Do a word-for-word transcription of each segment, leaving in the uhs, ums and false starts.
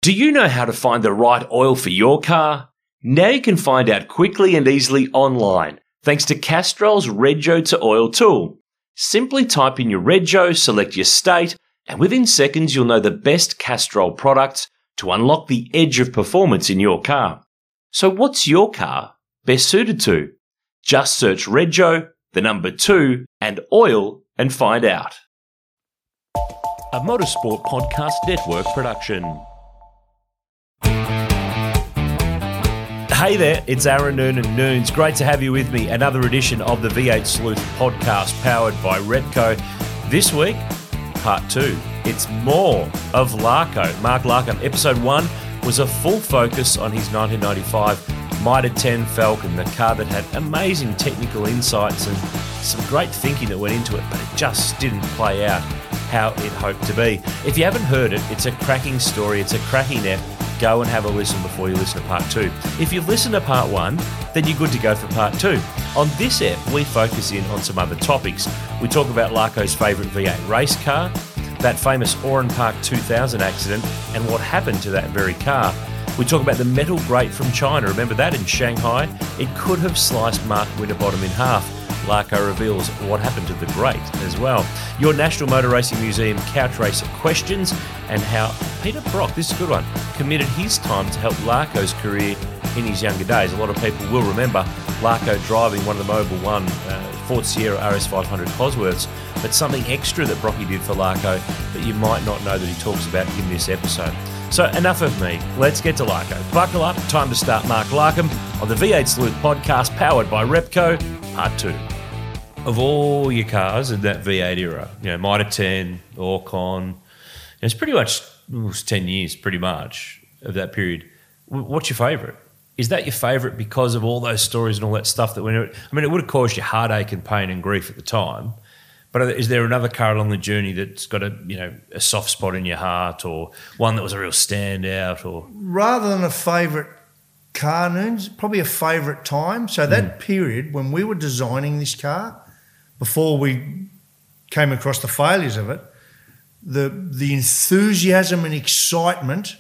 Do you know how to find the right oil for your car? Now you can find out quickly and easily online thanks to Castrol's Rego to Oil tool. Simply type in your Rego, select your state, and within seconds you'll know the best Castrol products to unlock the edge of performance in your car. So what's your car best suited to? Just search Rego, the number two, and oil and find out. A Motorsport Podcast Network production. Hey there, it's Aaron Noonan Noons. Great to have you with me. Another edition of the V eight Sleuth podcast powered by Repco. This week, part two. It's more of Larko. Mark Larkham. Episode one was a full focus on his nineteen ninety-five Mitre ten Falcon, the car that had amazing technical insights and some great thinking that went into it, but it just didn't play out how it hoped to be. If you haven't heard it, it's a cracking story. It's a cracking ep. Go and have a listen before you listen to part two. If you've listened to part one, then you're good to go for part two. On this ep, we focus in on some other topics. We talk about Larko's favourite V eight race car, that famous Oran Park two thousand accident, and what happened to that very car. We talk about the metal grate from China. Remember that in Shanghai? It could have sliced Mark Winterbottom in half. Larko reveals what happened to the grate as well. Your National Motor Racing Museum couch racer questions and how Peter Brock, this is a good one, committed his time to help Larko's career in his younger days. A lot of people will remember Larko driving one of the Mobil one uh, Ford Sierra R S five hundred Cosworths, but something extra that Brocky did for Larko that you might not know that he talks about in this episode. So enough of me, let's get to Larko. Buckle up, time to start Mark Larkham on the V eight Sleuth podcast powered by Repco, part two. Of all your cars in that V eight era, you know, Mitre ten, Orcon, it's pretty much it was ten years, pretty much, of that period. What's your favourite? Is that your favourite because of all those stories and all that stuff that went into it? I mean, it would have caused you heartache and pain and grief at the time, but is there another car along the journey that's got a, you know, a soft spot in your heart, or one that was a real standout? Or rather than a favourite car, Noons, probably a favourite time. So that mm. period when we were designing this car, before we came across the failures of it, the the enthusiasm and excitement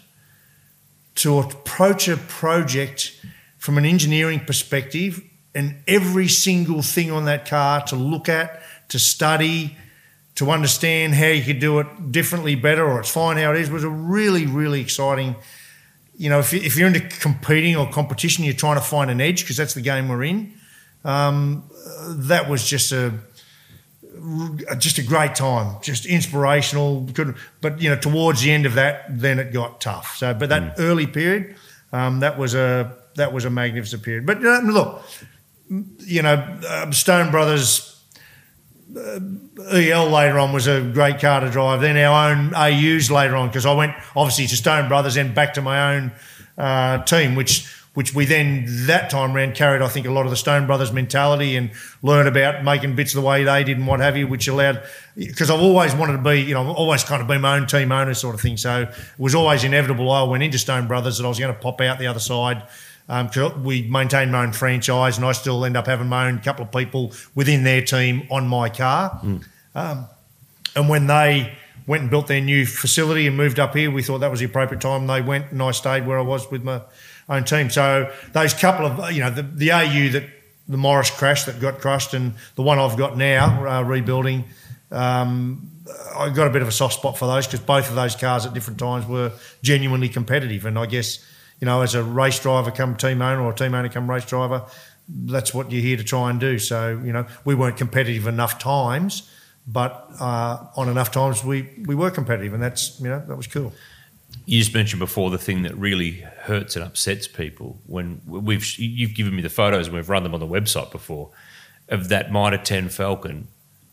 to approach a project from an engineering perspective and every single thing on that car to look at, to study, to understand how you could do it differently, better, or it's fine how it is, was a really, really exciting. You know, if, you, if you're into competing or competition, you're trying to find an edge because that's the game we're in. Um, that was just a just a great time, just inspirational. Good, but you know, towards the end of that, then it got tough. So, but that mm. early period, um, that was a that was a magnificent period. But uh, look, you know, uh, Stone Brothers uh, E L later on was a great car to drive. Then our own A Us later on, because I went obviously to Stone Brothers and back to my own uh, team, which. which we then, that time round, carried, I think, a lot of the Stone Brothers mentality and learned about making bits the way they did and what have you, which allowed, because I've always wanted to be, you know, I've always kind of been my own team owner sort of thing. So it was always inevitable I went into Stone Brothers that I was going to pop out the other side. Um, we maintained my own franchise and I still end up having my own couple of people within their team on my car. Mm. Um, and when they went and built their new facility and moved up here, we thought that was the appropriate time. They went and I stayed where I was with my own team. So those couple of, you know, the, the A U that the Morris crash that got crushed and the one I've got now, uh, rebuilding, um, I got a bit of a soft spot for those because both of those cars at different times were genuinely competitive. And I guess, you know, as a race driver come team owner or team owner come race driver, that's what you're here to try and do. So, you know, we weren't competitive enough times, but uh, on enough times we, we were competitive, and that's, you know, that was cool. You just mentioned before the thing that really hurts and upsets people when we've you've given me the photos and we've run them on the website before of that Mitre ten Falcon,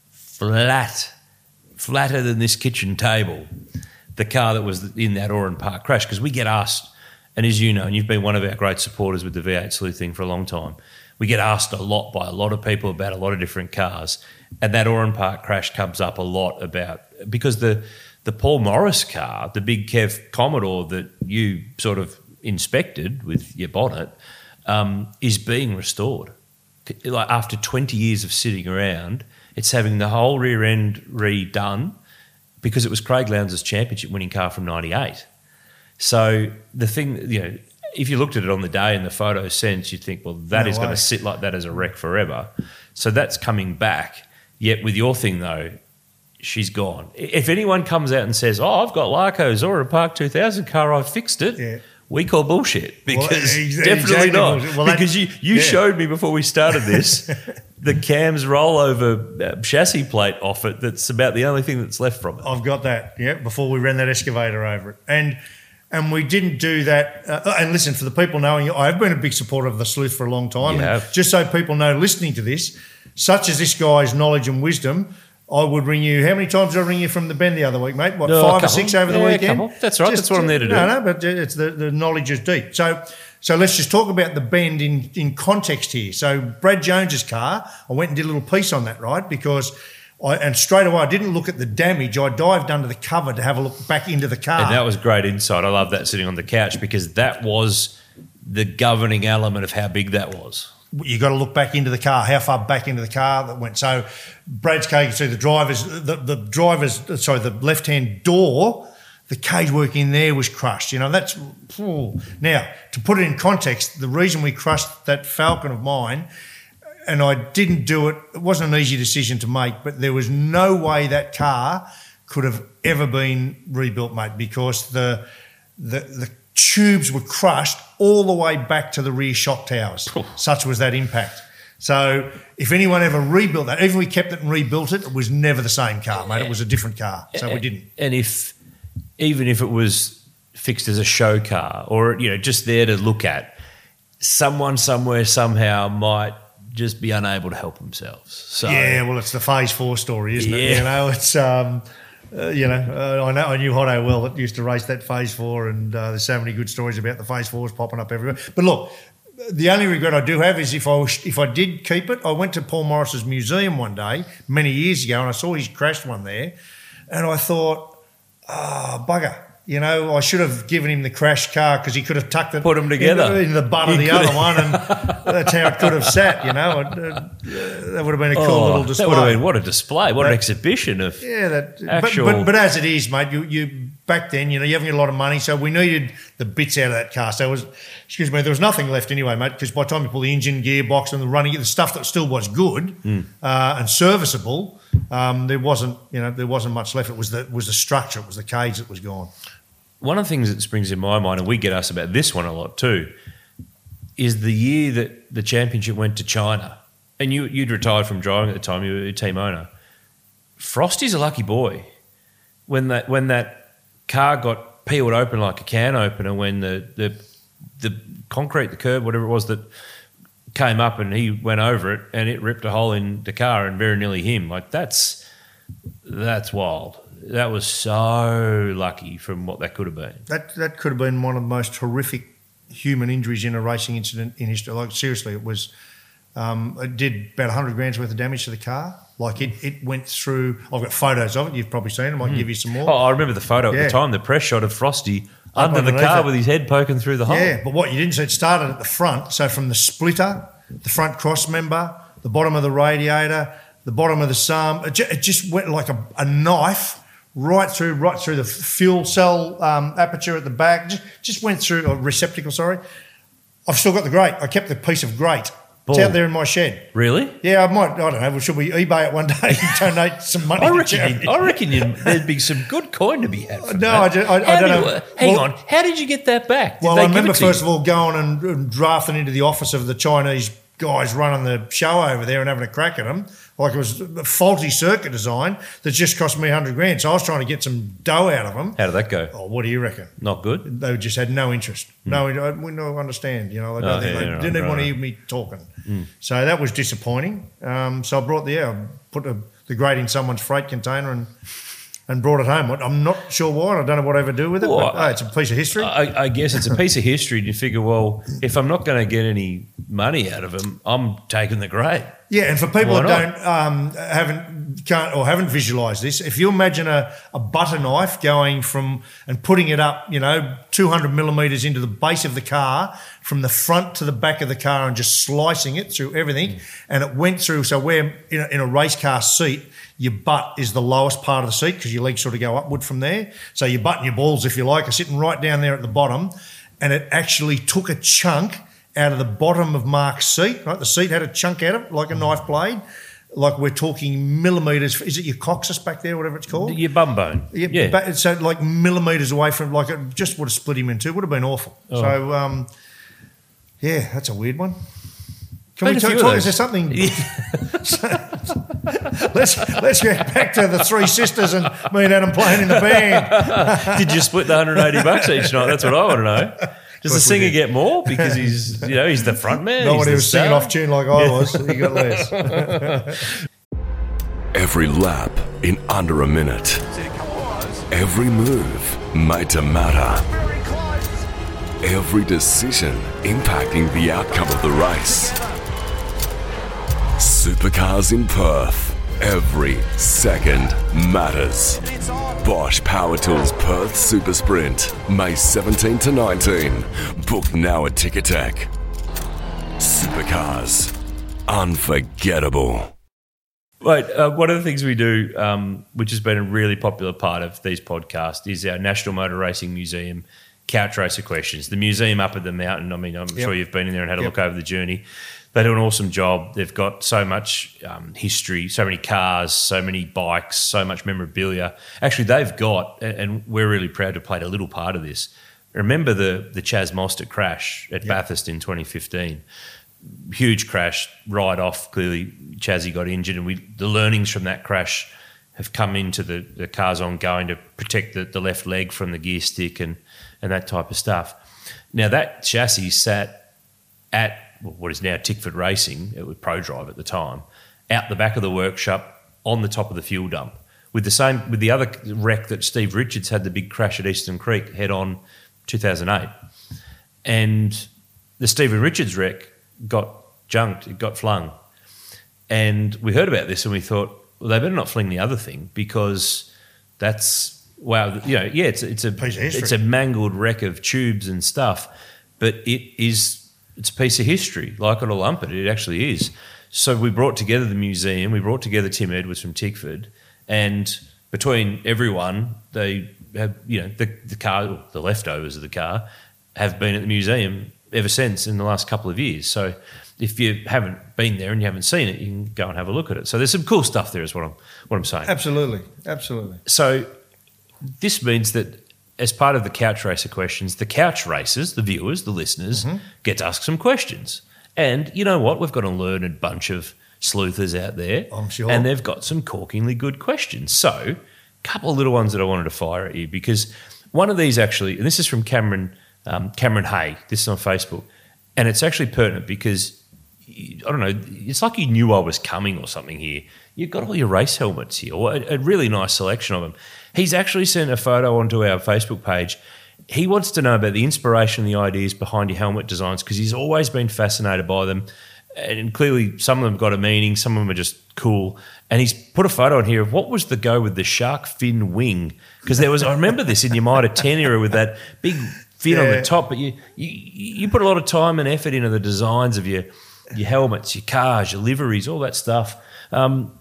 flat, flatter than this kitchen table, the car that was in that Oran Park crash. Because we get asked, and as you know, and you've been one of our great supporters with the V eight Sleuth thing for a long time, we get asked a lot by a lot of people about a lot of different cars, and that Oran Park crash comes up a lot about because the the Paul Morris car, the big Kev Commodore that you sort of inspected with your bonnet, um, is being restored. Like after twenty years of sitting around, it's having the whole rear end redone because it was Craig Lowndes' championship winning car from ninety-eight. So the thing, you know, if you looked at it on the day in the photo sense, you'd think, well, that No is going way. to sit like that as a wreck forever. So that's coming back. Yet with your thing, though, she's gone. If anyone comes out and says, oh, I've got Larco's or a Park two thousand car, I've fixed it, Yeah. we call bullshit because Well, ex- definitely exactly not. bullshit. Well, that- because you, you yeah. showed me before we started this the Cam's rollover uh, chassis plate off it. That's about the only thing that's left from it. I've got that, yeah, before we ran that excavator over it. And and we didn't do that. Uh, and listen, for the people knowing, I've been a big supporter of the Sleuth for a long time. You and have. Just so people know, listening to this, such as this guy's knowledge and wisdom, I would ring you. How many times did I ring you from the Bend the other week, mate? What, No, a five or couple. six over the Yeah, a weekend? couple. That's right. That's what I'm there to do. No, no, but it's the, the knowledge is deep. So so let's just talk about the Bend in, in context here. So Brad Jones's car, I went and did a little piece on that, right? Because I, and straight away I didn't look at the damage. I dived under the cover to have a look back into the car. And that was great insight. I love that sitting on the couch because that was the governing element of how big that was. You got to look back into the car, how far back into the car that went. So Brad's car, you can see the driver's, the, the driver's, sorry, the left-hand door, the cage work in there was crushed. You know, that's, ooh. Now, to put it in context, the reason we crushed that Falcon of mine, and I didn't do it, it wasn't an easy decision to make, but there was no way that car could have ever been rebuilt, mate, because the the the tubes were crushed all the way back to the rear shock towers. Such was that impact. So if anyone ever rebuilt that, even if we kept it and rebuilt it, it was never the same car, mate. It was a different car, so we didn't. And if even if it was fixed as a show car or, you know, just there to look at, someone somewhere somehow might just be unable to help themselves. So Yeah, well, it's the Phase Four story, isn't it? Yeah. You know, it's um, uh, you know, uh, I know I knew Hotto well that used to race that Phase Four, and uh, there's so many good stories about the Phase Fours popping up everywhere. But look, the only regret I do have is if I was, if I did keep it, I went to Paul Morris's museum one day many years ago, and I saw his crashed one there, and I thought, ah, oh, bugger. You know, I should have given him the crash car because he could have tucked it Put 'em together. in, in the butt of He the could other have. one, and that's how it could have sat. You know, and, uh, that would have been a cool Oh, little display. that would have been what a display, what an That- exhibition of Yeah, that. actual. But, but, but as it is, mate, you, you back then, you know, you haven't got a lot of money, so we needed the bits out of that car. So it was, excuse me, there was nothing left anyway, mate, because by the time you pull the engine, gearbox, and the running, the stuff that still was good Mm. uh, and serviceable, um, there wasn't, you know, there wasn't much left. It was the it was the structure, it was the cage that was gone. One of the things that springs in my mind, and we get asked about this one a lot too, is the year that the championship went to China, and you, you'd retired from driving at the time, you were a team owner. Frosty's a lucky boy. When that when that car got peeled open like a can opener, when the the the concrete, the curb, whatever it was that came up and he went over it and it ripped a hole in the car and very nearly him. Like that's that's wild. That was so lucky from what that could have been. That that could have been one of the most horrific human injuries in a racing incident in history. Like seriously, it was. Um, it did about one hundred grand's worth of damage to the car. Like it, it went through. I've got photos of it. You've probably seen them. I can give you some more. Oh, I remember the photo at Yeah. the time, the press shot of Frosty Up under the underneath car it. with his head poking through the hole. Yeah, but what you didn't see, it started at the front. So from the splitter, the front cross member, the bottom of the radiator, the bottom of the sum, it, ju- it just went like a, a knife right through, right through the fuel cell um, aperture at the back. Just, just went through a receptacle. Sorry, I've still got the grate. I kept the piece of grate. It's Ball. out there in my shed. Really? Yeah, I might. I don't know. Should we eBay it one day and donate some money I to reckon, charity? you, I reckon you, there'd be some good coin to be had from No, that. I ju- I- I How don't did know. you- hang Well- on, how did you get that back? Did Well, they I give remember it to first you? of all going and, and drafting into the office of the Chinese guys running the show over there and having a crack at them. Like it was a faulty circuit design that just cost me a hundred grand. So I was trying to get some dough out of them. How did that go? Oh, what do you reckon? Not good. They just had no interest. No, I- we don't understand. You know, I don't Oh, think yeah, they right, didn't even right, want to right. hear me talking. So that was disappointing. Um, so I brought the yeah, I put a, the grate in someone's freight container and and brought it home. I'm not sure why. I don't know what I ever do with it. Well, but, oh, it's a piece of history. I, I guess it's a piece of history. And you figure, well, if I'm not going to get any money out of them, I'm taking the grey. Yeah, and for people Why that not? don't um, haven't can't or haven't visualised this, if you imagine a, a butter knife going from and putting it up, you know, two hundred millimetres into the base of the car, from the front to the back of the car, and just slicing it through everything, mm. and it went through. So where in a, in a race car seat, your butt is the lowest part of the seat because your legs sort of go upward from there. So your butt and your balls, if you like, are sitting right down there at the bottom, and it actually took a chunk out of the bottom of Mark's seat, right? The seat had a chunk out of it, like a knife blade. Like we're talking millimetres. Is it your coccyx back there, whatever it's called? Your bum bone. Yeah. yeah. But, so like millimetres away from, like it just would have split him in two. Would have been awful. Oh. So, um, yeah, that's a weird one. Can Been we talk, talk is there something? Yeah. let's let's get back to the Three Sisters and me and Adam playing in the band. Did you split the one hundred eighty bucks each night? That's what I want to know. Does the singer get more because he's, you know, he's the front man? Not when he was star. singing off tune like I was. He got less. Every lap in under a minute. Every move made to matter. Every decision impacting the outcome of the race. Supercars in Perth. Every second matters. Bosch Power Tools Perth Super Sprint, May seventeenth to nineteenth. Book now at Ticketek. Supercars. Unforgettable. Right, uh, one of the things we do, um, which has been a really popular part of these podcasts, is our National Motor Racing Museum Couch Racer Questions. The museum up at the mountain, I mean, I'm yep. sure you've been in there and had a yep. look over the journey. They do an awesome job. They've got so much um, history, so many cars, so many bikes, so much memorabilia. Actually, they've got, and we're really proud to have played a little part of this. Remember the the Chaz Mostert crash at yep. Bathurst in twenty fifteen? Huge crash, right off. Clearly, Chazzy got injured, and we the learnings from that crash have come into the, the cars ongoing to protect the, the left leg from the gear stick and, and that type of stuff. Now, that chassis sat at what is now Tickford Racing, it was ProDrive at the time, out the back of the workshop on the top of the fuel dump with the same with the other wreck that Steve Richards had, the big crash at Eastern Creek head on two thousand eight. And the Stephen Richards wreck got junked, it got flung. And we heard about this and we thought, well, they better not fling the other thing because that's, wow, you know, yeah, it's, it's, a, it's a mangled wreck of tubes and stuff, but it is... It's a piece of history, like it or lump it. It actually is. So we brought together the museum. We brought together Tim Edwards from Tickford, and between everyone, they have, you know, the the car, the leftovers of the car, have been at the museum ever since in the last couple of years. So if you haven't been there and you haven't seen it, you can go and have a look at it. So there's some cool stuff there, is what I'm what I'm saying. Absolutely, absolutely. So this means that, as part of the Couch Racer Questions, the couch racers, the viewers, the listeners, mm-hmm. get to ask some questions. And you know what? We've got a learned bunch of sleuthers out there. I'm sure. And they've got some corkingly good questions. So a couple of little ones that I wanted to fire at you, because one of these actually, and this is from Cameron um, Cameron Hay, this is on Facebook, and it's actually pertinent because, I don't know, it's like you knew I was coming or something here. You've got all your race helmets here, or a, a really nice selection of them. He's actually sent a photo onto our Facebook page. He wants to know about the inspiration and the ideas behind your helmet designs because he's always been fascinated by them. And clearly some of them got a meaning, some of them are just cool. And he's put a photo on here of what was the go with the shark fin wing. Because there was, I remember this in your Mitre ten era with that big fin yeah. on the top, but you, you you put a lot of time and effort into the designs of your, your helmets, your cars, your liveries, all that stuff. Um,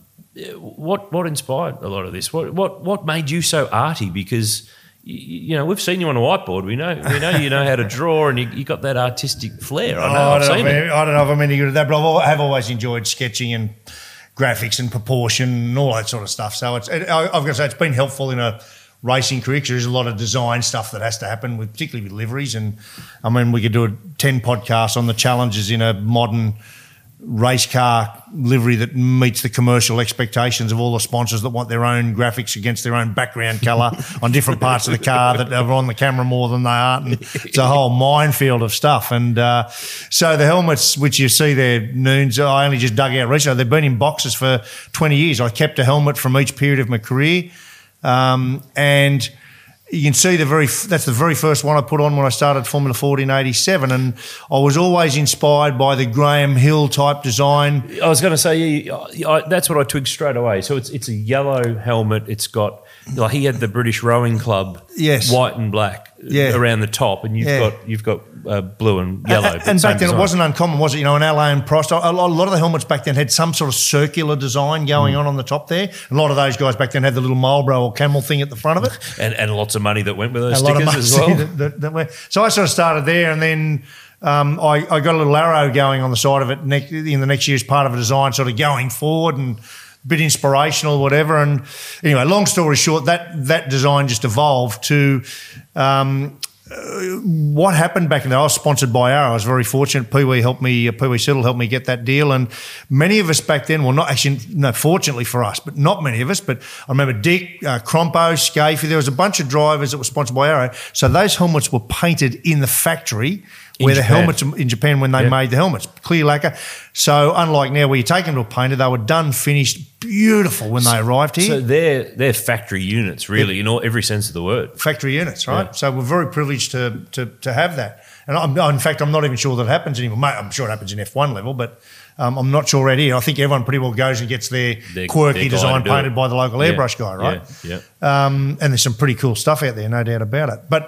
What what inspired a lot of this? What what what made you so arty? Because you, you know we've seen you on a whiteboard. We know we know you know how to draw, and you, you got that artistic flair. I know. Oh, I, I've don't seen know it. if, I don't know if I'm any good at that, but I've, I have always enjoyed sketching and graphics and proportion and all that sort of stuff. So it's it, I, I've got to say it's been helpful in a racing career because there's a lot of design stuff that has to happen, with particularly with liveries. And I mean, we could do a ten podcasts on the challenges in a modern race car livery that meets the commercial expectations of all the sponsors that want their own graphics against their own background colour on different parts of the car that are on the camera more than they aren't. And it's a whole minefield of stuff. And uh, so the helmets, which you see there, Noons, I only just dug out recently. They've been in boxes for twenty years. I kept a helmet from each period of my career. Um, and you can see the very that's the very first one I put on when I started Formula Ford in eighty-seven, and I was always inspired by the Graham Hill type design. I was going to say, yeah, I, that's what I twigged straight away. So it's it's a yellow helmet. It's got, like, he had the British Rowing Club, yes, white and black, yeah, around the top, and you've yeah. got you've got uh, blue and yellow. And, and back then design. It wasn't uncommon, was it? You know, an Alain Prost, a lot of the helmets back then had some sort of circular design going mm. on on the top there. A lot of those guys back then had the little Marlboro or Camel thing at the front of it, and, and lots of money that went with those a stickers lot of money as well. That, that, that went. So I sort of started there, and then um, I, I got a little arrow going on the side of it next, in the next year's part of a design, sort of going forward and a bit inspirational, whatever. And anyway, long story short, that that design just evolved to. Um, Uh, what happened back in the day, I was sponsored by Arrow. I was very fortunate. Pee Wee helped me, uh, Pee Wee Siddle helped me get that deal. And many of us back then, well, not actually, no, fortunately for us, but not many of us. But I remember Dick, uh, Crompo, Scafie, there was a bunch of drivers that were sponsored by Arrow. So those helmets were painted in the factory in where Japan. the helmets in Japan when they yep. made the helmets, clear lacquer. So unlike now where you take them to a painter, they were done, finished, beautiful when they arrived here. So they're they're factory units, really, yep. in all every sense of the word. Factory units, right? Yeah. So we're very privileged to to to have that. And I'm, in fact, I'm not even sure that happens anymore. Mate, I'm sure it happens in F one level, but um, I'm not sure right here. I think everyone pretty well goes and gets their, their quirky their design painted it. by the local yeah. airbrush guy, right? Yeah. yeah. Um, and there's some pretty cool stuff out there, no doubt about it. But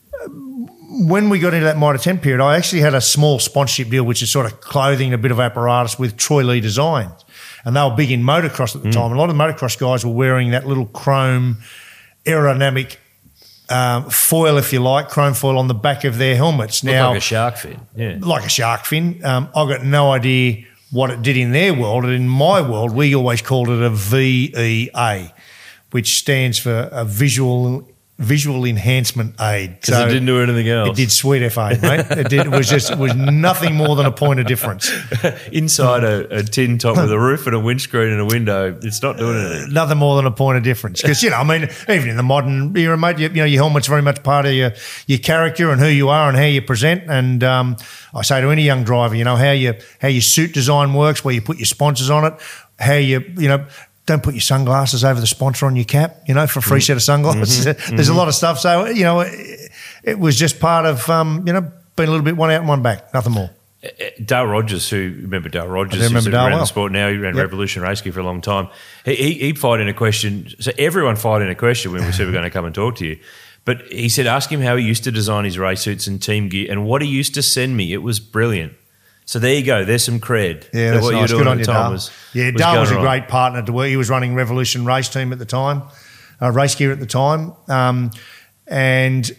when we got into that Mitre ten period, I actually had a small sponsorship deal, which is sort of clothing, a bit of apparatus with Troy Lee Designs. And they were big in motocross at the mm. time. A lot of the motocross guys were wearing that little chrome aerodynamic um, foil, if you like, chrome foil on the back of their helmets. Looked now, like a shark fin. Yeah. Like a shark fin. Um, I got no idea what it did in their world. And in my world, we always called it a V E A, which stands for a visual visual enhancement aid. Because so it didn't do anything else. It did sweet F A, mate. It did. It was just. It was nothing more than a point of difference. Inside a, a tin top with a roof and a windscreen and a window, it's not doing anything. Uh, nothing more than a point of difference. Because you know, I mean, even in the modern era, mate, you, you know, your helmet's very much part of your your character and who you are and how you present. And um, I say to any young driver, you know, how you how your suit design works, where you put your sponsors on it, how you you know. Don't put your sunglasses over the sponsor on your cap, you know, for a free mm. set of sunglasses. Mm-hmm. There's mm-hmm. a lot of stuff. So, you know, it, it was just part of, um, you know, being a little bit one out and one back, nothing more. Dale Rogers, who, remember Dale Rogers, who's around well. the sport now, he ran yep. Revolution Racegear for a long time. He, he, he'd fired in a question. So everyone fired in a question when we said we were going to come and talk to you. But he said, ask him how he used to design his race suits and team gear and what he used to send me. It was brilliant. So there you go. There's some cred. Yeah, that's what nice. You were doing Good on at you, the time Dale. was, yeah, was Dale was a on. great partner to work. He was running Revolution Race Team at the time, uh, Race Gear at the time. Um, and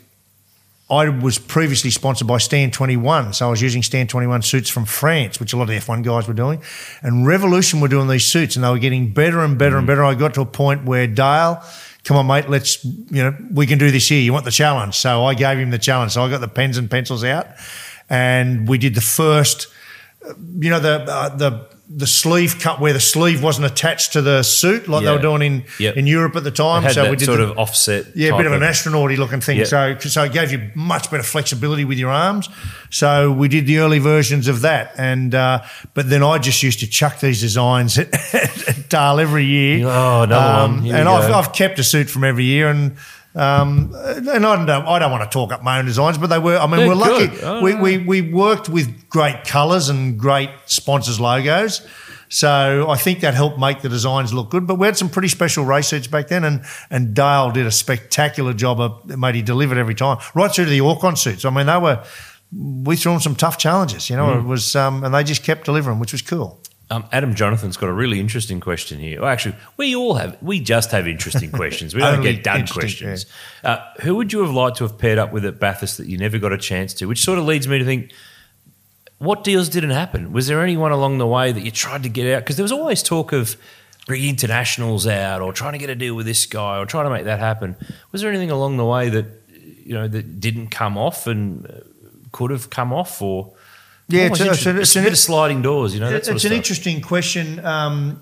I was previously sponsored by Stand twenty-one. So I was using Stand twenty-one suits from France, which a lot of the F one guys were doing. And Revolution were doing these suits and they were getting better and better mm. and better. I got to a point where Dale, come on, mate, let's, you know, we can do this here. You want the challenge. So I gave him the challenge. So I got the pens and pencils out and we did the first... You know, the uh, the the sleeve cut where the sleeve wasn't attached to the suit like yeah. they were doing in, yep. in Europe at the time. It had so that we did sort the, of offset. Yeah, a bit of an of, astronaut-y looking thing. Yep. So so it gave you much better flexibility with your arms. So we did the early versions of that. And uh, but then I just used to chuck these designs at, at Dale every year. Oh, another um, one. Here and I've, go. I've kept a suit from every year and. Um, and I don't, I don't want to talk up my own designs, but they were. I mean, They're we're lucky. Oh. We, we we worked with great colours and great sponsors' logos, so I think that helped make the designs look good. But we had some pretty special race suits back then, and and Dale did a spectacular job of, mate, he delivered every time, right through to the Orcon suits. I mean, they were. We threw them some tough challenges, you know. Mm. It was, um, and they just kept delivering, which was cool. Um, Adam Jonathan's got a really interesting question here. Well, actually, we all have. We just have interesting questions. We don't get done questions. Yeah. Uh, who would you have liked to have paired up with at Bathurst that you never got a chance to? Which sort of leads me to think, what deals didn't happen? Was there anyone along the way that you tried to get out? Because there was always talk of bringing internationals out or trying to get a deal with this guy or trying to make that happen. Was there anything along the way that, you know, that didn't come off and could have come off or... Yeah, oh, it's, it's, it's, it's a an, bit of sliding doors, you know. That sort it's of an stuff. interesting question. Um,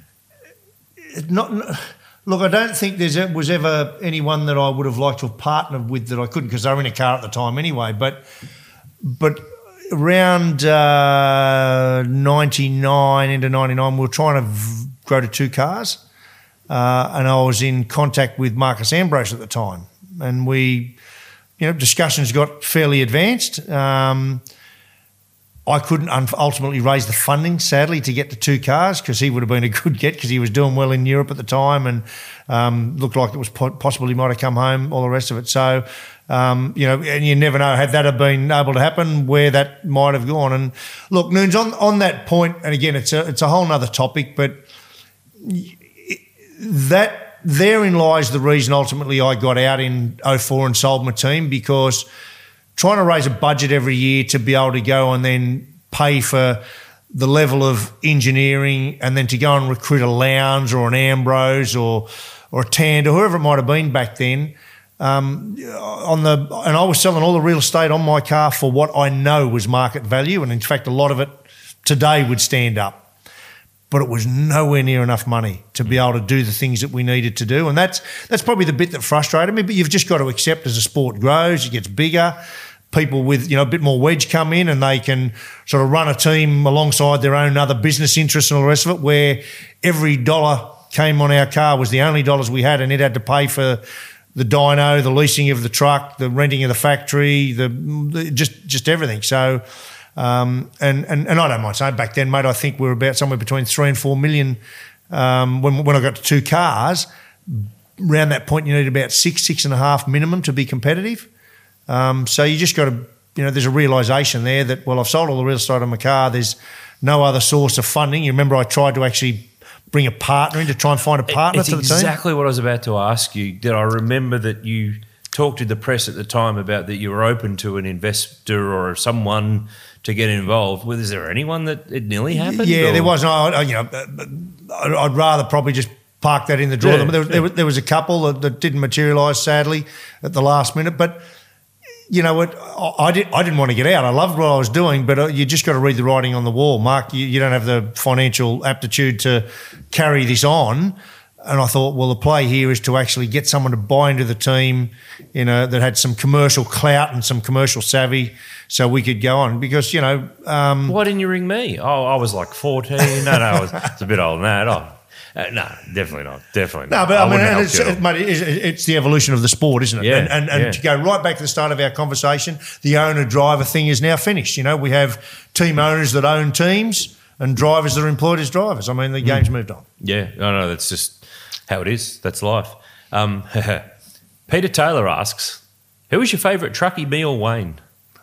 not look, I don't think there was ever anyone that I would have liked to have partnered with that I couldn't because they were in a car at the time anyway. But but around uh, ninety-nine into ninety-nine, we were trying to v- grow to two cars, uh, and I was in contact with Marcus Ambrose at the time. and we, you know, discussions got fairly advanced. Um, I couldn't ultimately raise the funding, sadly, to get the two cars because he would have been a good get because he was doing well in Europe at the time and um, looked like it was po- possible he might have come home, all the rest of it. So, um, you know, and you never know, had that have been able to happen, where that might have gone. And look, Noons, on, on that point, and again, it's a, it's a whole nother topic, but that therein lies the reason ultimately I got out in oh four and sold my team, because trying to raise a budget every year to be able to go and then pay for the level of engineering and then to go and recruit a Lowndes or an Ambrose or or a Tand or whoever it might have been back then. Um, on the and I was selling all the real estate on my car for what I know was market value, and in fact a lot of it today would stand up. But it was nowhere near enough money to be able to do the things that we needed to do. And that's that's probably the bit that frustrated me. But you've just got to accept as the sport grows, it gets bigger, people with, you know, a bit more wedge come in and they can sort of run a team alongside their own other business interests and all the rest of it, where every dollar came on our car was the only dollars we had, and it had to pay for the dyno, the leasing of the truck, the renting of the factory, the, the just just everything. So... Um, and, and, and I don't mind saying, back then, mate, I think we were about somewhere between three and four million um, when, when I got to two cars. Around that point, you need about six, six and a half minimum to be competitive. Um, so you just got to, you know, there's a realisation there that, well, I've sold all the real estate on my car. There's no other source of funding. You remember I tried to actually bring a partner in to try and find a partner it's for the exactly team? exactly what I was about to ask you. Did I remember that you talked to the press at the time about that you were open to an investor or someone to get involved? Was there anyone that it nearly happened? Yeah, or? there was. No, I, you know, I'd rather probably just park that in the drawer. Yeah, there, yeah. there, was, there was a couple that, that didn't materialise, sadly, at the last minute. But you know what? I, I, did, I didn't want to get out. I loved what I was doing, but you just got to read the writing on the wall, Mark. You, you don't have the financial aptitude to carry this on. And I thought, well, the play here is to actually get someone to buy into the team, you know, that had some commercial clout and some commercial savvy, so we could go on. Because, you know, um, why didn't you ring me? Oh, I was like fourteen. No, no, I was, it's a bit old than that. Oh, uh, no, definitely not. Definitely not. No, but I, I mean, wouldn't it's, help you it, mate, it's, it's the evolution of the sport, isn't it? Yeah, and and, and yeah. to go right back to the start of our conversation, the owner-driver thing is now finished. You know, we have team owners that own teams and drivers that are employed as drivers. I mean, the game's mm. moved on. Yeah, no, no, that's just how it is. That's life. Um, Peter Taylor asks, who was your favourite truckie, me or Wayne?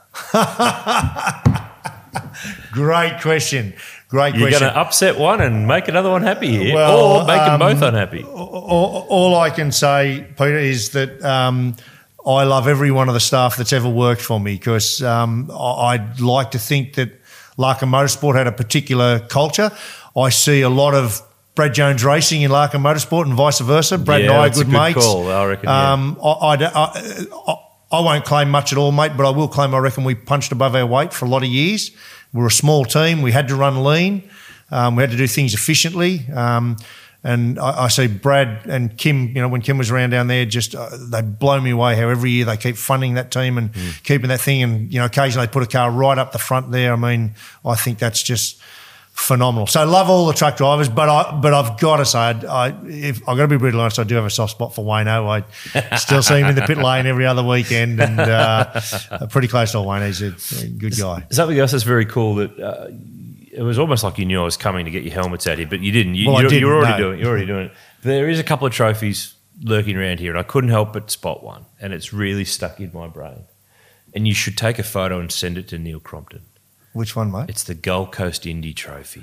Great question. Great You're question. going to upset one and make another one happy here, Well, or make them um, both unhappy. All, all I can say, Peter, is that um, I love every one of the staff that's ever worked for me, because um, I'd like to think that Larkham Motorsport had a particular culture. I see a lot of Brad Jones Racing in Larkham Motorsport and vice versa. Brad yeah, and I are that's good, a good mates. call, I reckon. Yeah. Um, I, I, I, I won't claim much at all, mate, but I will claim I reckon we punched above our weight for a lot of years. We were a small team. We had to run lean. Um, we had to do things efficiently. Um, and I, I see Brad and Kim, you know, when Kim was around down there, just uh, they blow me away how every year they keep funding that team and mm. keeping that thing. And, you know, occasionally they put a car right up the front there. I mean, I think that's just phenomenal. So I love all the truck drivers, but I but I've got to say, I, I if I've got to be brutally honest, I do have a soft spot for Wayno. I still see him in the pit lane every other weekend, and uh, pretty close to Wayno. He's a, a good guy. Something else that's very cool that uh, it was almost like you knew I was coming to get your helmets out here, but you didn't. You, well, you're, I didn't, you're already no. doing it. You're already doing it. There is a couple of trophies lurking around here, and I couldn't help but spot one, and it's really stuck in my brain. And you should take a photo and send it to Neil Crompton. Which one, mate? It's the Gold Coast Indy Trophy.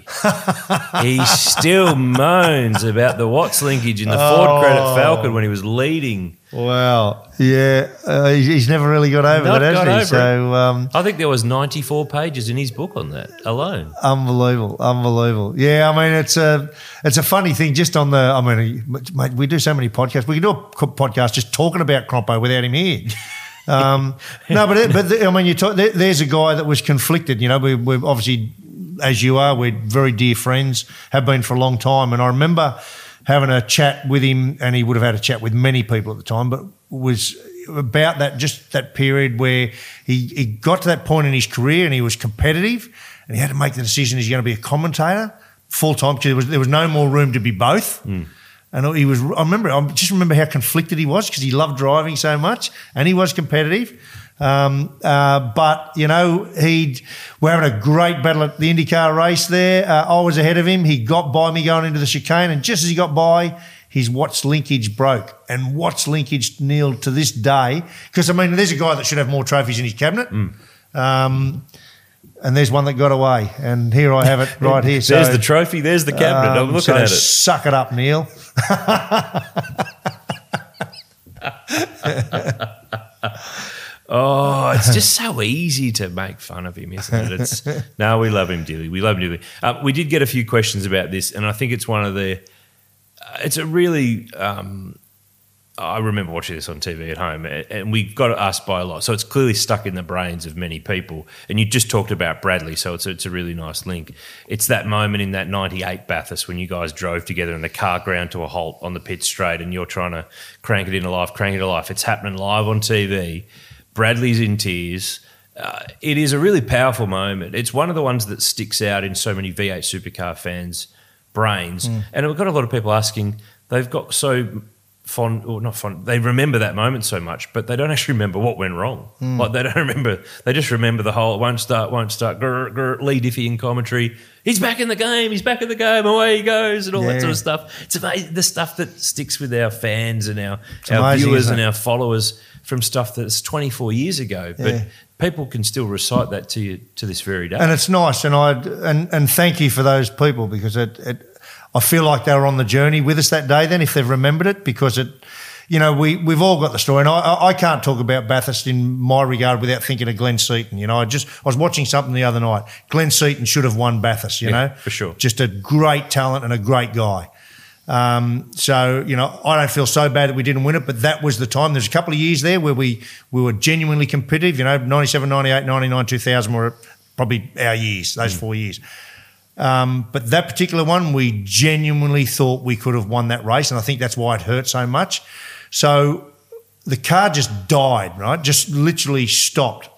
He still moans about the Watts linkage in the Oh. Ford Credit Falcon when he was leading. Well, yeah, uh, he's he's never really got over Not that, got has he? over So um, I think there was ninety-four pages in his book on that alone. unbelievable, unbelievable. Yeah, I mean, it's a it's a funny thing. Just on the, I mean, mate, we do so many podcasts. We can do a podcast just talking about Crompo without him here. Um, no, but it, but the, I mean, you talk, there, there's a guy that was conflicted. You know, we, we're obviously, as you are, we're very dear friends, have been for a long time. And I remember having a chat with him, and he would have had a chat with many people at the time, but was about that just that period where he, he got to that point in his career and he was competitive, and he had to make the decision: is he going to be a commentator full time? Because there was there was no more room to be both. Mm. And he was. I remember. I just remember how conflicted he was because he loved driving so much, and he was competitive. Um, uh, but you know, he we're having a great battle at the IndyCar race there. Uh, I was ahead of him. He got by me going into the chicane, and just as he got by, his watch linkage broke. And watch linkage, Neil, to this day, because I mean, there's a guy that should have more trophies in his cabinet. Mm. Um, and there's one that got away, and here I have it right here. So, there's the trophy, there's the cabinet. Um, I'm looking so at it. Suck it up, Neil. Oh, it's just so easy to make fun of him, isn't it? It's, no, we love him dearly. We love him dearly. Uh, we did get a few questions about this, and I think it's one of the uh, – it's a really um, – I remember watching this on T V at home, and we got asked by a lot. So it's clearly stuck in the brains of many people. And you just talked about Bradley, so it's a, it's a really nice link. It's that moment in that ninety-eight Bathurst when you guys drove together and the car ground to a halt on the pit straight and you're trying to crank it into life, crank it to life. It's happening live on T V. Bradley's in tears. Uh, it is a really powerful moment. It's one of the ones that sticks out in so many V eight supercar fans' brains. Mm. And we've got a lot of people asking, they've got so fond, or not fond, they remember that moment so much, but they don't actually remember what went wrong. Mm. Like they don't remember, they just remember the whole, it won't start, won't start, grr, grr, Lee Diffie in commentary. He's back in the game, he's back in the game, away he goes, and all yeah. that sort of stuff. It's amazing, the stuff that sticks with our fans and our, our amazing, viewers and our followers from stuff that's twenty-four years ago, but yeah. people can still recite that to you to this very day. And it's nice, and I and and thank you for those people because it, it I feel like they were on the journey with us that day. Then, if they've remembered it, because it, you know, we we've all got the story, and I I can't talk about Bathurst in my regard without thinking of Glenn Seaton. You know, I just I was watching something the other night. Glenn Seaton should have won Bathurst. You yeah, know, for sure, just a great talent and a great guy. Um, so, you know, I don't feel so bad that we didn't win it, but that was the time. There's a couple of years there where we, we were genuinely competitive, you know, ninety-seven, ninety-eight, ninety-nine, two thousand were probably our years, those mm. four years. Um, but that particular one, we genuinely thought we could have won that race, and I think that's why it hurt so much. So the car just died, right? Just literally stopped.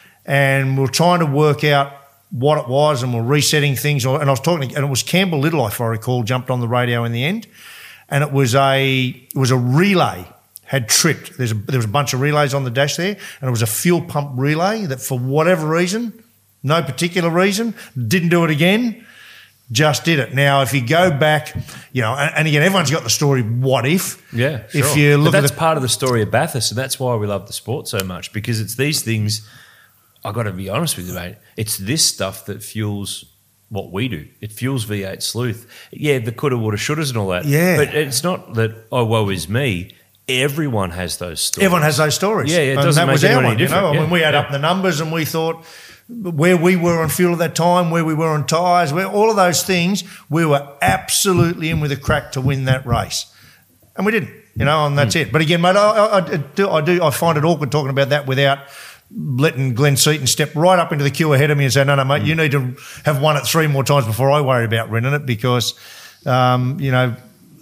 And we we're trying to work out what it was, and we're resetting things. And I was talking, and it was Campbell Little, if I recall, jumped on the radio in the end, and it was a it was a relay had tripped. There's a, there was a bunch of relays on the dash there, and it was a fuel pump relay that, for whatever reason, no particular reason, didn't do it again, just did it. Now, if you go back, you know, and, and again, everyone's got the story. What if? Yeah, sure. If you look but that's at the, part of the story of Bathurst, and that's why we love the sport so much, because it's these things. I've got to be honest with you, mate. It's this stuff that fuels what we do. It fuels V eight Sleuth. Yeah, the coulda, woulda, shouldas and all that. Yeah. But it's not that, oh, woe is me. Everyone has those stories. Everyone has those stories. Yeah, yeah, it and doesn't that make was anyone our any one, different. You know? Yeah, when we add yeah. up the numbers and we thought where we were on fuel at that time, where we were on tyres, where all of those things, we were absolutely in with a crack to win that race. And we didn't, you know, and that's mm. it. But again, mate, I, I, I, do, I do I find it awkward talking about that without letting Glenn Seaton step right up into the queue ahead of me and say, no, no, mate, mm. you need to have won it three more times before I worry about winning it because, um, you know,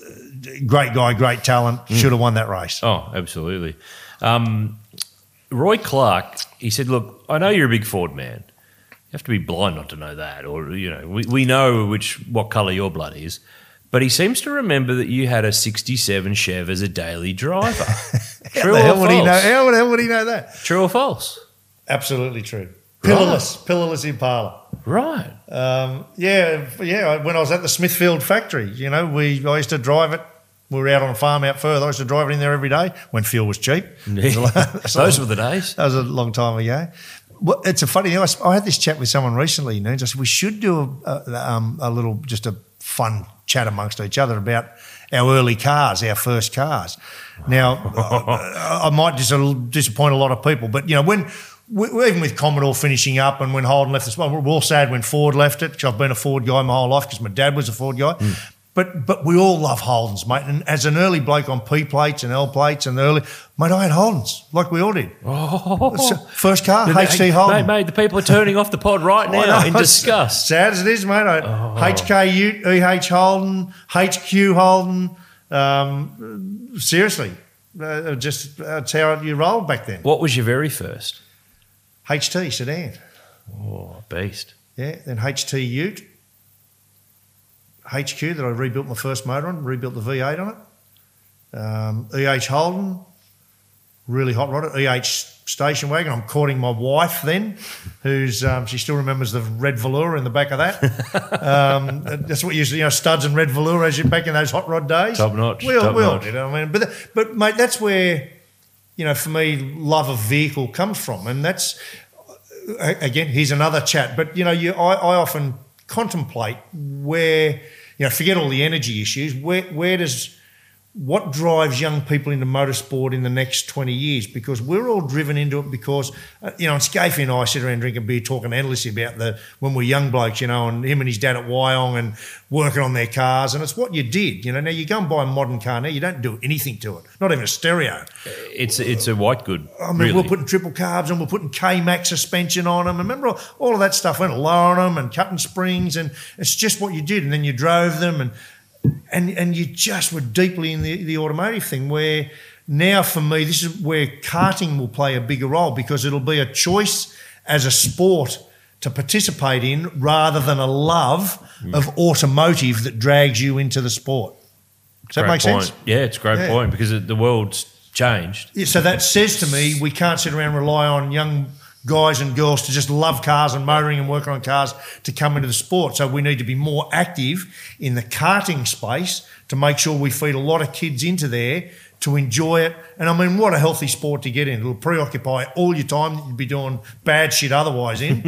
great guy, great talent, mm. should have won that race. Oh, absolutely. Um, Roy Clark, he said, look, I know you're a big Ford man. You have to be blind not to know that. Or, you know, we, we know which what colour your blood is. But he seems to remember that you had a sixty-seven Chev as a daily driver. True how or the hell false? Would he know, how the hell would he know that? True or false? Absolutely true. Pillarless, right. pillarless Impala. Right. Um, yeah, yeah. When I was at the Smithfield factory, you know, we I used to drive it. We were out on a farm out further. I used to drive it in there every day when fuel was cheap. Yeah. Those were the days. That was a long time ago. Well, it's a funny thing. I, I had this chat with someone recently, you know, just we should do a, a, um, a little, just a fun chat amongst each other about our early cars, our first cars. Now, I, I might just disappoint a lot of people, but, you know, when we, even with Commodore finishing up and when Holden left us, well, we're all sad when Ford left it, because I've been a Ford guy my whole life because my dad was a Ford guy. Mm. But but we all love Holdens, mate. And as an early bloke on P plates and L plates and early, mate, I had Holdens, like we all did. Oh. First car, H T Holden. Mate, mate, the people are turning off the pod right now in disgust. Sad as it is, mate. I, oh. H K Ute, E H Holden, H Q Holden. Um, seriously, uh, just that's how you rolled back then. What was your very first? H T sedan. Oh, beast. Yeah, then H T Ute. H Q that I rebuilt my first motor on, rebuilt the V eight on it. Um, E H Holden, really hot rod it. E H station wagon. I'm courting my wife then, who's um, she still remembers the red velour in the back of that. um, that's what you you know studs and red velour as you back in those hot rod days. Top notch. We all, top we all notch. did. I mean, but but mate, that's where you know for me love of vehicle comes from, and that's again here's another chat. But you know, you I, I often contemplate where you know forget all the energy issues. Where where does what drives young people into motorsport in the next twenty years? Because we're all driven into it because, uh, you know, and Scafey and I sit around drinking beer talking endlessly about the when we're young blokes, you know, and him and his dad at Wyong and working on their cars. And it's what you did. You know, now you go and buy a modern car now, you don't do anything to it, not even a stereo. It's it's a white good. I mean, really. we're putting triple carbs and we're putting K-Max suspension on them. And remember all, all of that stuff, went lowering them and cutting springs, and it's just what you did. And then you drove them and And and you just were deeply in the, the automotive thing where now for me, this is where karting will play a bigger role because it'll be a choice as a sport to participate in rather than a love mm. of automotive that drags you into the sport. Does that great make point. sense? Yeah, it's a great yeah. point because the world's changed. Yeah, so that says to me we can't sit around and rely on young guys and girls to just love cars and motoring and working on cars to come into the sport. So we need to be more active in the karting space to make sure we feed a lot of kids into there to enjoy it. And I mean, what a healthy sport to get in. It'll preoccupy all your time that you'd be doing bad shit otherwise in.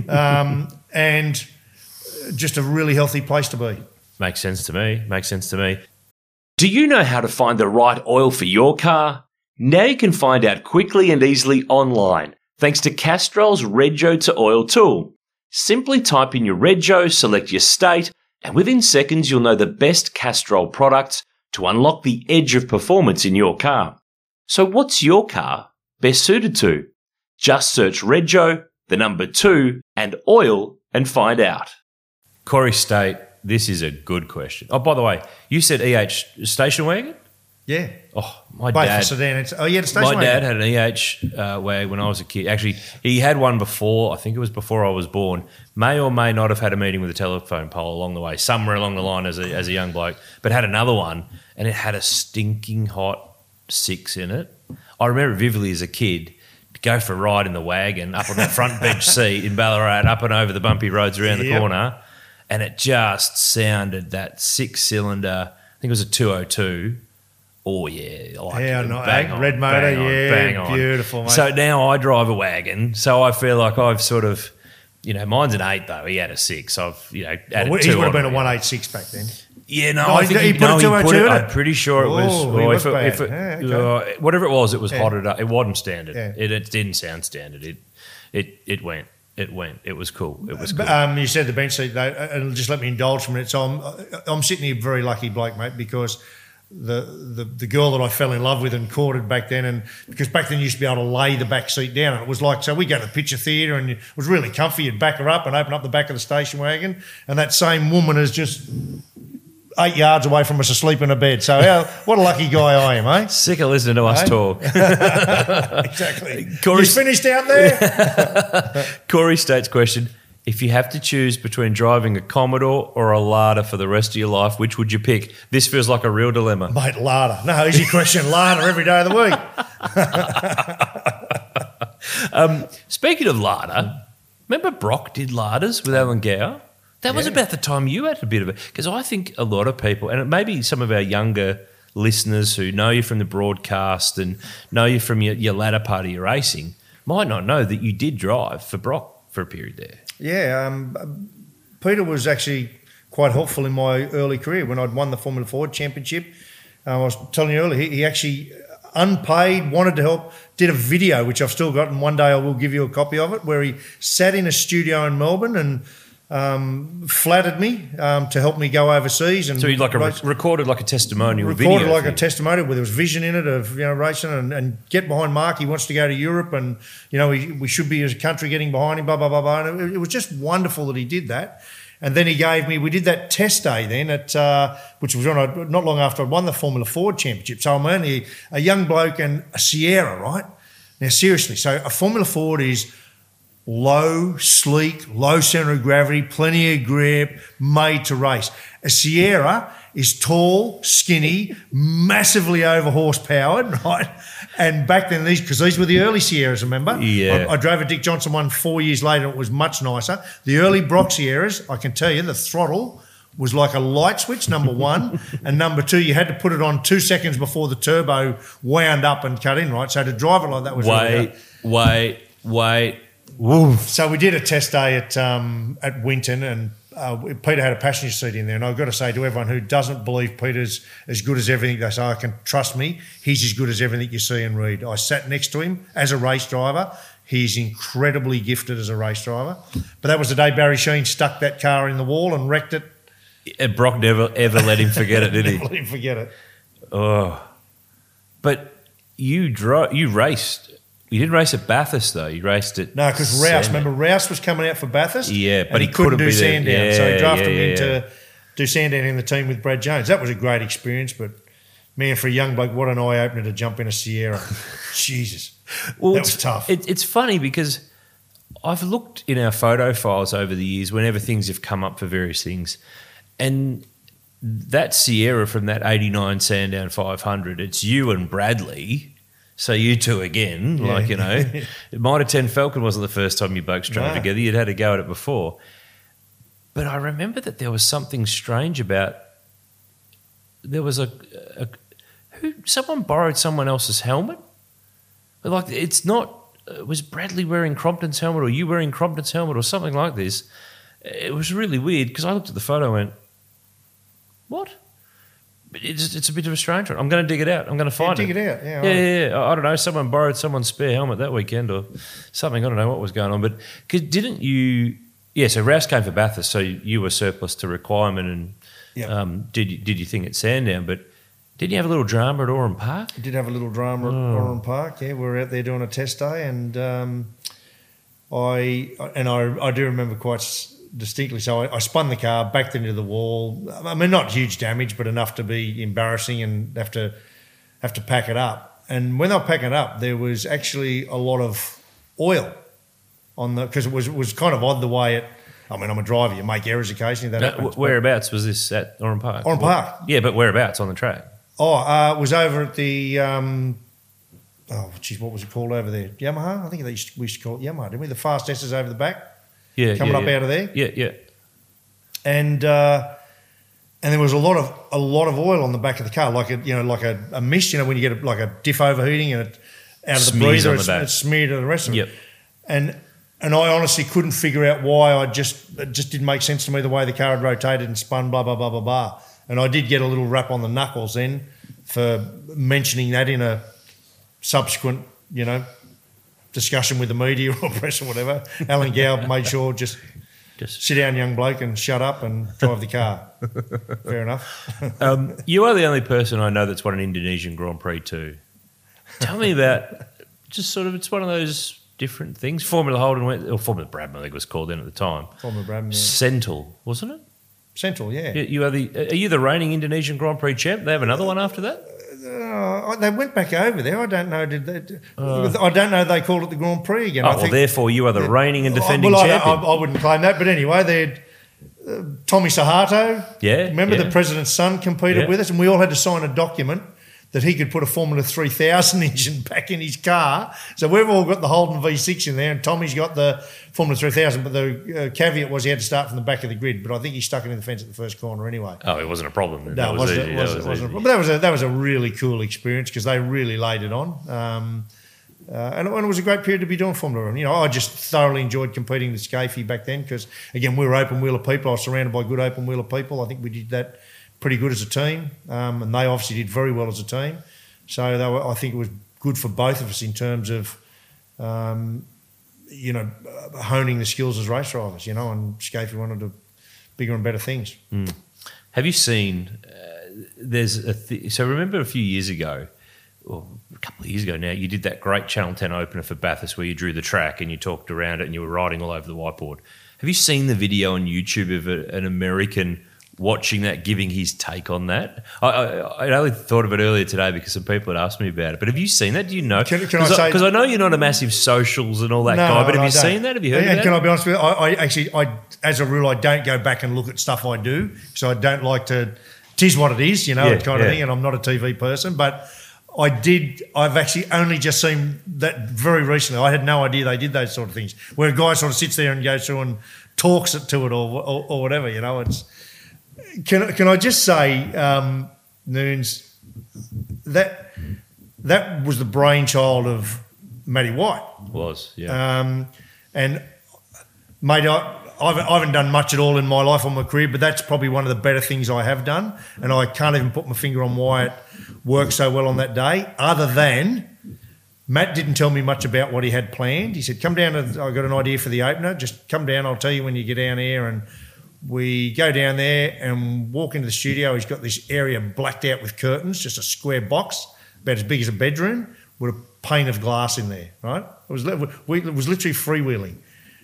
um, and just a really healthy place to be. Makes sense to me. Makes sense to me. Do you know how to find the right oil for your car? Now you can find out quickly and easily online. Thanks to Castrol's Rego to Oil tool. Simply type in your Rego, select your state, and within seconds you'll know the best Castrol products to unlock the edge of performance in your car. So what's your car best suited to? Just search Rego, the number two, and oil and find out. Corey State, this is a good question. Oh, by the way, you said E H station wagon? Yeah. Oh, my Both dad. for sedan. It's, oh, yeah, the station My wagon. dad had an E H uh, wagon when I was a kid. Actually, he had one before. I think it was before I was born. May or may not have had a meeting with a telephone pole along the way, somewhere along the line as a as a young bloke. But had another one, and it had a stinking hot six in it. I remember vividly as a kid to go for a ride in the wagon up on that front bench seat in Ballarat, up and over the bumpy roads around the Yep. corner, and it just sounded that six cylinder. I think it was a two oh two. Oh, yeah. I like Yeah, it. no, Bang eh? on, Red motor, bang on, yeah, bang on. beautiful, mate. So now I drive a wagon, so I feel like I've sort of, you know, mine's an eight though. He had a six. I've, you know, added Well, two he would have on been a it. one eighty-six back then. Yeah, no, No, I he- think he he, put no, a he two oh two put it. in I'm it? pretty sure it was. Oh, he well, was if it- bad. if it- Yeah, okay. uh, whatever it was, it was Yeah. hotted up. It wasn't standard. Yeah. It, it didn't sound standard. It, it, it went. It went. It was cool. It was cool. Um, you said the bench seat, though, and just let me indulge for a minute. So I'm, I'm sitting here very lucky bloke, mate, because the, the the girl that I fell in love with and courted back then, and because back then you used to be able to lay the back seat down, and it was like, so we go to the picture theatre, and it was really comfy. You'd back her up and open up the back of the station wagon, and that same woman is just eight yards away from us asleep in a bed. So how, what a lucky guy I am, eh? Sick of listening to us Hey? talk. Exactly. Corey's- You finished out there? Corey State's question: if you have to choose between driving a Commodore or a Lada for the rest of your life, which would you pick? This feels like a real dilemma. Mate, Lada. No, easy question. Lada every day of the week. Um, speaking of Lada, remember Brock did Ladas with Alan Gower? That was Yeah. about the time you had a bit of it. Because I think a lot of people, and maybe some of our younger listeners who know you from the broadcast and know you from your, your latter part of your racing, might not know that you did drive for Brock for a period there. Yeah, um, Peter was actually quite helpful in my early career when I'd won the Formula Ford Championship. Uh, I was telling you earlier, he, he actually, unpaid, wanted to help, did a video, which I've still got, and one day I will give you a copy of it, where he sat in a studio in Melbourne and um, flattered me um, to help me go overseas. And So you like a, race- recorded like a testimonial recorded video. like for a you. testimonial where there was vision in it of, you know, racing and, and get behind Mark. He wants to go to Europe and, you know, we, we should be as a country getting behind him, blah, blah, blah, blah. And it, it was just wonderful that he did that. And then he gave me, we did that test day then at, uh, which was on a, not long after I won the Formula Ford Championship. So I'm only a young bloke and a Sierra, right? Now, seriously, so a Formula Ford is low, sleek, low centre of gravity, plenty of grip, made to race. A Sierra is tall, skinny, massively over horsepowered, right? And back then, these because these were the early Sierras, remember? Yeah. I, I drove a Dick Johnson one four years later. It was much nicer. The early Brock Sierras, I can tell you, the throttle was like a light switch, number one. And number two, you had to put it on two seconds before the turbo wound up and cut in, right? So to drive it like that was Wait, really good. wait, wait. Woof. So we did a test day at um, at Winton, and uh, Peter had a passenger seat in there. And I've got to say to everyone who doesn't believe Peter's as good as everything they say, I can trust me, he's as good as everything you see and read. I sat next to him as a race driver. He's incredibly gifted as a race driver. But that was the day Barry Sheen stuck that car in the wall and wrecked it. And Brock never ever let him forget it, did he? Let him forget it. Oh, but you dro- you raced. You didn't race at Bathurst though. You raced at No, because Rouse. Remember, Rouse was coming out for Bathurst. Yeah, but and he, he couldn't, couldn't do be there. Sandown, Yeah, so he drafted yeah, him yeah. in to do Sandown in the team with Brad Jones. That was a great experience, but man, for a young bloke, what an eye opener to jump in a Sierra. Jesus, Well, that it's- was tough. It, it's funny because I've looked in our photo files over the years whenever things have come up for various things, and that Sierra from that eighty-nine Sandown five hundred, it's you and Bradley. So you two again, Yeah. like, you know, Mitre ten Falcon wasn't the first time you blokes drove No. together. You'd had a go at it before. But I remember that there was something strange about, there was a, a who someone borrowed someone else's helmet. Like, it's not, uh, was Bradley wearing Crompton's helmet or you wearing Crompton's helmet or something like this? It was really weird because I looked at the photo and went, what? It's, it's a bit of a strange one. I'm going to dig it out. I'm going to find dig it. it out. Yeah, Yeah, right. yeah, yeah. I I don't know. Someone borrowed someone's spare helmet that weekend or something. I don't know what was going on. But 'cause didn't you? Yeah. So Rouse came for Bathurst, so you, you were surplus to requirement, and Yep. um, did you, did you think at Sandown? But didn't you have a little drama at Oran Park? Did have a little drama at Oh. Oran Park. Yeah, we were out there doing a test day, and um, I and I, I do remember quite s- distinctly. So I, I spun the car, backed into the wall. I mean, not huge damage, but enough to be embarrassing and have to have to pack it up. And when I pack it up, there was actually a lot of oil on the because it was it was kind of odd the way it. I mean, I'm a driver. You make errors occasionally. That No, happens. wh- whereabouts was this at Oran Park? Oran Park. Yeah, but whereabouts on the track? Oh, uh, it was over at the, um, oh, geez, what was it called over there? Yamaha? I think they used to, we used to call it Yamaha, didn't we? The fast S's over the back, Yeah, coming yeah, up yeah. out of there. Yeah, yeah. And uh, and there was a lot of a lot of oil on the back of the car, like a you know like a, a mist. You know when you get a, like a diff overheating and it out of the Smears breather, on the it's, back. it's smeared to the rest of Yep. it. And and I honestly couldn't figure out why. I just it just didn't make sense to me the way the car had rotated and spun. Blah blah blah blah blah. And I did get a little rap on the knuckles then for mentioning that in a subsequent you know discussion with the media or press or whatever. Alan Gow made sure just. Just Sit down, young bloke, and shut up and drive the car. Fair enough. Um, you are the only person I know that's won an Indonesian Grand Prix too. Tell me about just sort of, it's one of those different things. Formula Holden went, or Formula Bradman, I think it was called then at the time. Formula Bradman, yeah. Sental, wasn't it? Central, yeah. You- You are the, are you the reigning Indonesian Grand Prix champ? They have another one after that? Uh, they went back over there. I don't know. Did they? I don't know. They called it the Grand Prix again. Oh, I well, think, therefore you are the reigning and defending well, I, I, champion. I wouldn't claim that, but anyway, they had uh, Tommy Sahato. Yeah, remember yeah. the president's son competed Yeah. with us, and we all had to sign a document that he could put a Formula three thousand engine back in his car. So we've all got the Holden V six in there, and Tommy's got the Formula three thousand. But the uh, caveat was he had to start from the back of the grid. But I think he stuck it in the fence at the first corner anyway. Oh, it wasn't a problem. Then. No, that it was wasn't, easy. it That wasn't, was it wasn't a easy. problem. But that was a, that was a really cool experience because they really laid it on. Um, uh, and, and it was a great period to be doing Formula One. You know, I just thoroughly enjoyed competing with Scafie back then because, again, we were open wheeler people. I was surrounded by good open wheeler people. I think we did that pretty good as a team. Um, and they obviously did very well as a team. So they were, I think it was good for both of us in terms of, um, you know, uh, honing the skills as race drivers, you know, and Scafie wanted to bigger and better things. Mm. Have you seen, uh, there's a, th- so remember a few years ago, or a couple of years ago now, you did that great Channel ten opener for Bathurst where you drew the track and you talked around it and you were riding all over the whiteboard. Have you seen the video on YouTube of a, an American watching that, giving his take on that. I, I, I only thought of it earlier today because some people had asked me about it. But have you seen that? Do you know? Can, can I say? Because I, I know you're not a massive socials and all that no, guy, but no, have you I seen that? Have you heard and of that? Can I be honest with you? I, I actually, I as a rule, I don't go back and look at stuff I do, so I don't like to. It is what it is, you know, Yeah, kind yeah. of thing. And I'm not a T V person, but I did. I've actually only just seen that very recently. I had no idea they did those sort of things, where a guy sort of sits there and goes through and talks it to it or or, or whatever. You know, it's. Can can I just say, um, Noons, that that was the brainchild of Matty White. Was, yeah. Um, and, mate, I, I've, I haven't done much at all in my life or my career, but that's probably one of the better things I have done. And I can't even put my finger on why it worked so well on that day, other than Matt didn't tell me much about what he had planned. He said, come down, and I got an idea for the opener. Just come down, I'll tell you when you get down here. And we go down there and walk into the studio. He's got this area blacked out with curtains, just a square box about as big as a bedroom with a pane of glass in there, right? It was, we, it was literally freewheeling.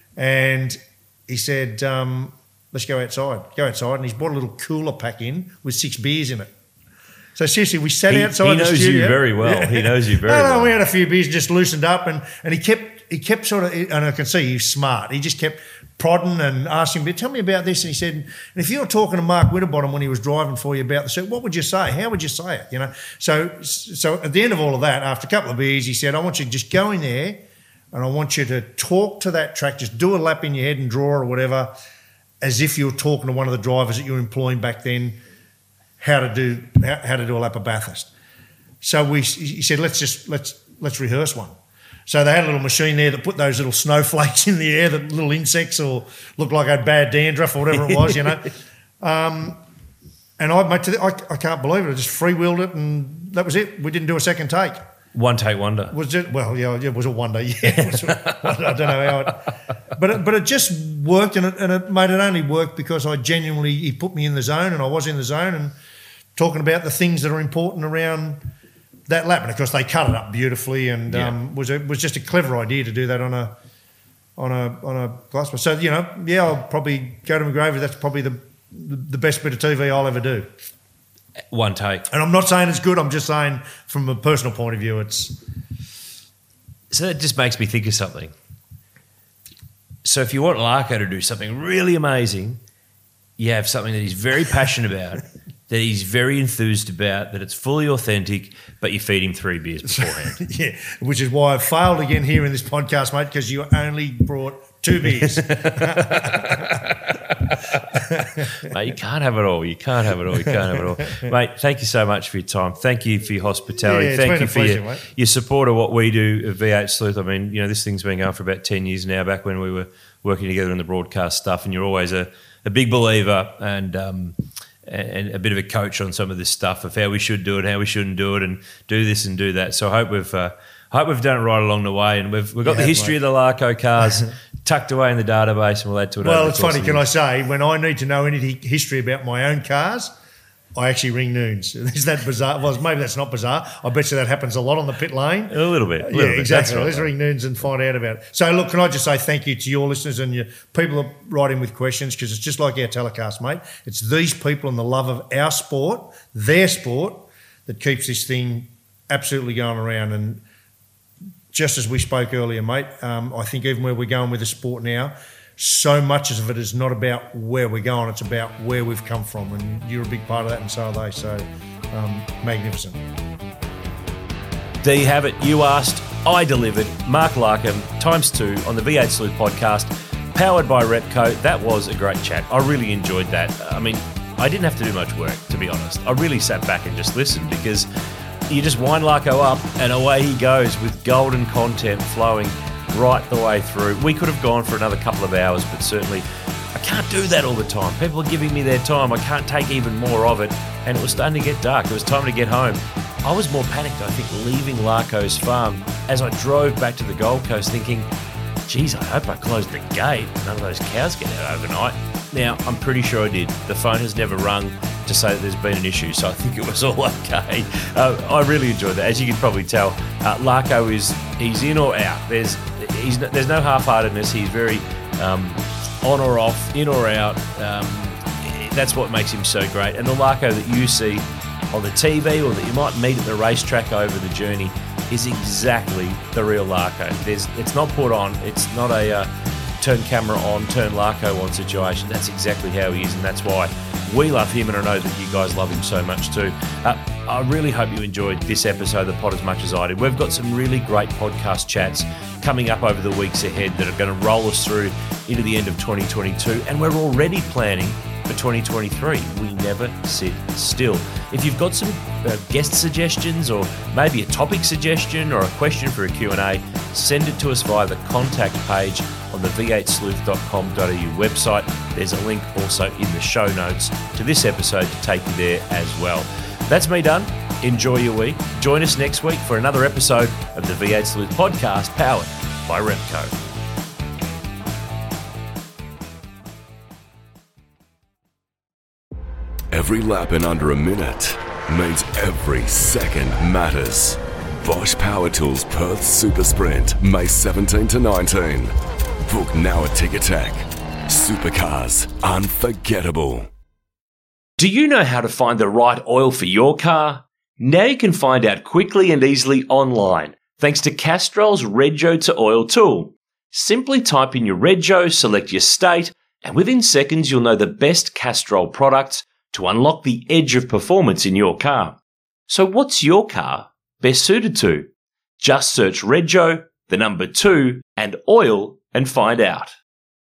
And he said, um, let's go outside. Go outside. And he's brought a little cooler pack in with six beers in it. So seriously, we sat He- outside he the knows studio. you very well. He knows you very no, no, well. we had a few beers, just loosened up, and, and he kept he kept sort of, and I can see he's smart. He just kept prodding and asking me, tell me about this. And he said, and if you were talking to Mark Winterbottom when he was driving for you about the suit, what would you say? How would you say it? You know. So so at the end of all of that, after a couple of beers, he said, I want you to just go in there, and I want you to talk to that track, just do a lap in your head and draw or whatever, as if you were talking to one of the drivers that you were employing back then. How to do how, how to do a lap of Bathurst. So we he said let's just let's let's rehearse one. So they had a little machine there that put those little snowflakes in the air, that little insects or looked like a bad dandruff or whatever it was, you know. Um, and I, mate, I I can't believe it. I just freewheeled it, and that was it. We didn't do a second take. One take wonder. Was it? Well, yeah, it was a wonder. Yeah, it was a, I don't know how it, but it, but it just worked, and it and it made it only work because I genuinely he put me in the zone, and I was in the zone, and talking about the things that are important around that lap. And of course, they cut it up beautifully, and Yeah. um, was a, was just a clever idea to do that on a on a on a glass. So you know, yeah, I'll probably go to my grave. That's probably the the best bit of T V I'll ever do. One take. And I'm not saying it's good. I'm just saying from a personal point of view, it's. So that just makes me think of something. So if you want Larko to do something really amazing, you have something that he's very passionate about, that he's very enthused about, that it's fully authentic, but you feed him three beers beforehand. Yeah, which is why I failed again here in this podcast, mate, because you only brought two beers. Mate, you can't have it all. You can't have it all. You can't have it all. Mate, thank you so much for your time. Thank you for your hospitality. Yeah, it's thank been you a for pleasure, your, mate. your support of what we do at V eight Sleuth. I mean, you know, this thing's been going for about ten years now, back when we were working together in the broadcast stuff, and you're always a, a big believer and um, and a bit of a coach on some of this stuff of how we should do it, how we shouldn't do it, and do this and do that. So I hope we've uh, hope we've done it right along the way, and we've we've got Yeah, the history mate. of the Larko cars tucked away in the database, and we'll add to it. over Well, the it's course funny, of can the I say, when I need to know any history about my own cars, I actually ring Noons. Is that bizarre? Well, maybe that's not bizarre. I bet you that happens a lot on the pit lane. A little bit. A little Yeah, bit. exactly. That's right, Let's mate. ring Noons and find out about it. So, look, can I just say thank you to your listeners and your people that write in with questions, because it's just like our telecast, mate. It's these people and the love of our sport, their sport, that keeps this thing absolutely going around. And just as we spoke earlier, mate, um, I think even where we're going with the sport now, so much of it is not about where we're going, it's about where we've come from. And you're a big part of that, and so are they. So, um, magnificent. There you have it. You asked, I delivered. Mark Larkham, times two on the V eight Sleuth podcast, powered by Repco. That was a great chat. I really enjoyed that. I mean, I didn't have to do much work, to be honest. I really sat back and just listened, because you just wind Larko up and away he goes with golden content flowing right the way through. We could have gone for another couple of hours, but certainly I can't do that all the time. People are giving me their time. I can't take even more of it. And it was starting to get dark. It was time to get home. I was more panicked, I think, leaving Larko's farm as I drove back to the Gold Coast thinking, geez, I hope I closed the gate. None of those cows get out overnight. Now, I'm pretty sure I did. The phone has never rung to say that there's been an issue, so I think it was all okay. Uh, I really enjoyed that. As you can probably tell, uh, Larko is he's in or out. There's he's there's no half-heartedness. He's very um, on or off, in or out. Um, that's what makes him so great. And the Larko that you see on the T V or that you might meet at the racetrack over the journey is exactly the real Larko. There's, it's not put on. It's not a uh, turn camera on, turn Larko on situation. That's exactly how he is, and that's why we love him, and I know that you guys love him so much too. Uh, I really hope you enjoyed this episode of the pod as much as I did. We've got some really great podcast chats coming up over the weeks ahead that are going to roll us through into the end of twenty twenty-two, and we're already planning for twenty twenty-three. We never sit still. If you've got some uh, guest suggestions or maybe a topic suggestion or a question for a Q and A, send it to us via the contact page on the v eight sleuth dot com dot a u website. There's a link also in the show notes to this episode to take you there as well. That's me done. Enjoy your week. Join us next week for another episode of the V eight Sleuth podcast powered by Repco. Every lap in under a minute means every second matters. Bosch Power Tools Perth Super Sprint, May seventeenth to nineteenth. Book now at Ticketek. Supercars, unforgettable. Do you know how to find the right oil for your car? Now you can find out quickly and easily online thanks to Castrol's Rego to Oil tool. Simply type in your Rego, select your state, and within seconds you'll know the best Castrol products to unlock the edge of performance in your car. So what's your car best suited to? Just search Rego, the number two, and oil and find out.